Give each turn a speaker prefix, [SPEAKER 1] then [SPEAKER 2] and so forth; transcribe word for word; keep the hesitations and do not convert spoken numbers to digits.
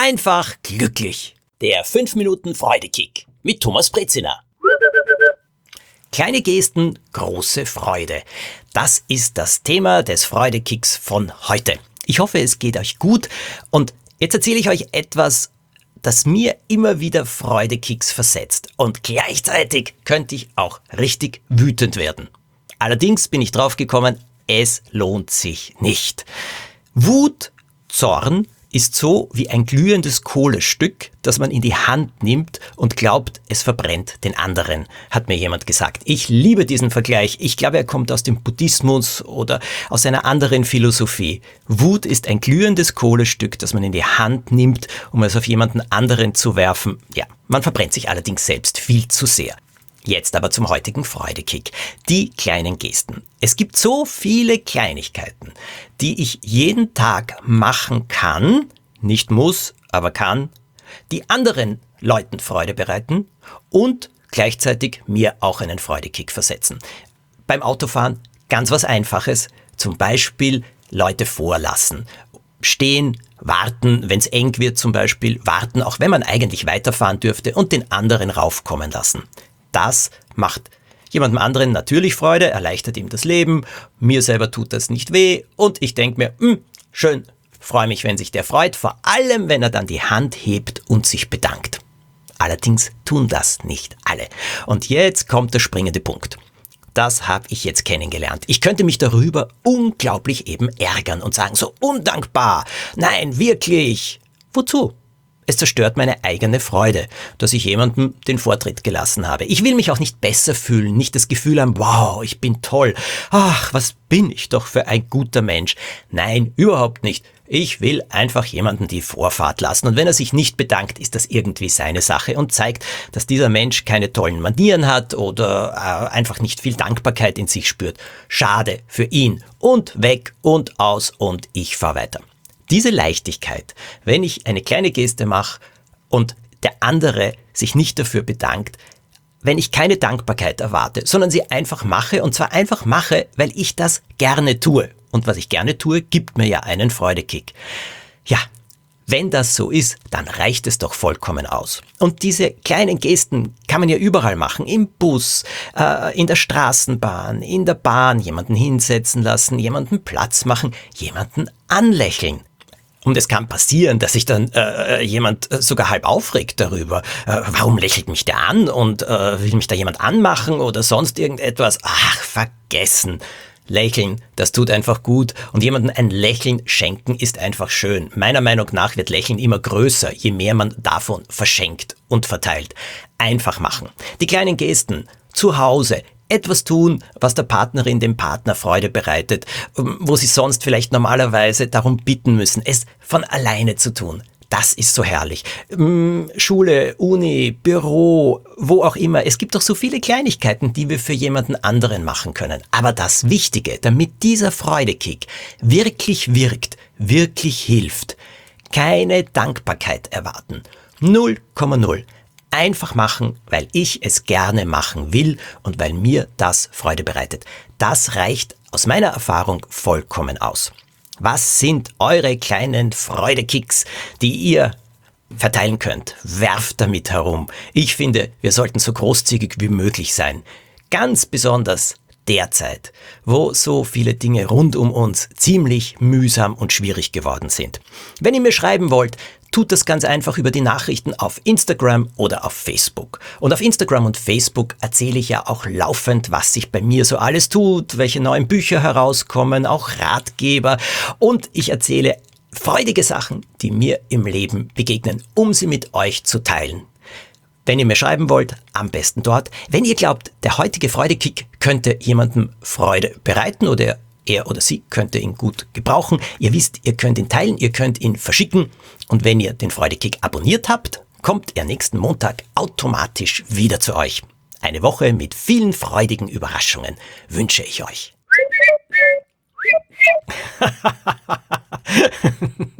[SPEAKER 1] einfach glücklich. Der fünf Minuten Freudekick mit Thomas Brezina. Kleine Gesten, große Freude. Das ist das Thema des Freudekicks von heute. Ich hoffe, es geht euch gut und jetzt erzähle ich euch etwas, das mir immer wieder Freudekicks versetzt und gleichzeitig könnte ich auch richtig wütend werden. Allerdings bin ich draufgekommen, es lohnt sich nicht. Wut, Zorn ist so wie ein glühendes Kohlestück, das man in die Hand nimmt und glaubt, es verbrennt den anderen, hat mir jemand gesagt. Ich liebe diesen Vergleich. Ich glaube, er kommt aus dem Buddhismus oder aus einer anderen Philosophie. Wut ist ein glühendes Kohlestück, das man in die Hand nimmt, um es auf jemanden anderen zu werfen. Ja, man verbrennt sich allerdings selbst viel zu sehr. Jetzt aber zum heutigen Freudekick. Die kleinen Gesten. Es gibt so viele Kleinigkeiten, die ich jeden Tag machen kann, nicht muss, aber kann, die anderen Leuten Freude bereiten und gleichzeitig mir auch einen Freudekick versetzen. Beim Autofahren ganz was Einfaches, zum Beispiel Leute vorlassen. Stehen, warten, wenn es eng wird zum Beispiel, warten, auch wenn man eigentlich weiterfahren dürfte und den anderen raufkommen lassen. Das macht jemandem anderen natürlich Freude, erleichtert ihm das Leben, mir selber tut das nicht weh und ich denke mir, mh, schön, freue mich, wenn sich der freut, vor allem, wenn er dann die Hand hebt und sich bedankt. Allerdings tun das nicht alle. Und jetzt kommt der springende Punkt. Das habe ich jetzt kennengelernt. Ich könnte mich darüber unglaublich eben ärgern und sagen, so undankbar, nein, wirklich, wozu? Es zerstört meine eigene Freude, dass ich jemandem den Vortritt gelassen habe. Ich will mich auch nicht besser fühlen, nicht das Gefühl haben, wow, ich bin toll. Ach, was bin ich doch für ein guter Mensch. Nein, überhaupt nicht. Ich will einfach jemanden die Vorfahrt lassen. Und wenn er sich nicht bedankt, ist das irgendwie seine Sache und zeigt, dass dieser Mensch keine tollen Manieren hat oder äh, einfach nicht viel Dankbarkeit in sich spürt. Schade für ihn. Und weg und aus und ich fahre weiter. Diese Leichtigkeit, wenn ich eine kleine Geste mache und der andere sich nicht dafür bedankt, wenn ich keine Dankbarkeit erwarte, sondern sie einfach mache und zwar einfach mache, weil ich das gerne tue. Und was ich gerne tue, gibt mir ja einen Freudekick. Ja, wenn das so ist, dann reicht es doch vollkommen aus. Und diese kleinen Gesten kann man ja überall machen. Im Bus, äh, in der Straßenbahn, in der Bahn, jemanden hinsetzen lassen, jemanden Platz machen, jemanden anlächeln. Und es kann passieren, dass sich dann äh, jemand sogar halb aufregt darüber. Äh, warum lächelt mich der an und äh, will mich da jemand anmachen oder sonst irgendetwas? Ach, vergessen. Lächeln, das tut einfach gut und jemandem ein Lächeln schenken ist einfach schön. Meiner Meinung nach wird Lächeln immer größer, je mehr man davon verschenkt und verteilt. Einfach machen. Die kleinen Gesten zu Hause. Etwas tun, was der Partnerin dem Partner Freude bereitet, wo sie sonst vielleicht normalerweise darum bitten müssen, es von alleine zu tun. Das ist so herrlich. Schule, Uni, Büro, wo auch immer. Es gibt doch so viele Kleinigkeiten, die wir für jemanden anderen machen können. Aber das Wichtige, damit dieser Freudekick wirklich wirkt, wirklich hilft, keine Dankbarkeit erwarten. null Komma null. Einfach machen, weil ich es gerne machen will und weil mir das Freude bereitet. Das reicht aus meiner Erfahrung vollkommen aus. Was sind eure kleinen Freudekicks, die ihr verteilen könnt? Werft damit herum. Ich finde, wir sollten so großzügig wie möglich sein. Ganz besonders derzeit, wo so viele Dinge rund um uns ziemlich mühsam und schwierig geworden sind. Wenn ihr mir schreiben wollt, tut das ganz einfach über die Nachrichten auf Instagram oder auf Facebook. Und auf Instagram und Facebook erzähle ich ja auch laufend, was sich bei mir so alles tut, welche neuen Bücher herauskommen, auch Ratgeber. Und ich erzähle freudige Sachen, die mir im Leben begegnen, um sie mit euch zu teilen. Wenn ihr mir schreiben wollt, am besten dort. Wenn ihr glaubt, der heutige Freudekick könnte jemandem Freude bereiten oder er oder sie könnte ihn gut gebrauchen. Ihr wisst, ihr könnt ihn teilen, ihr könnt ihn verschicken. Und wenn ihr den Freudekick abonniert habt, kommt er nächsten Montag automatisch wieder zu euch. Eine Woche mit vielen freudigen Überraschungen wünsche ich euch.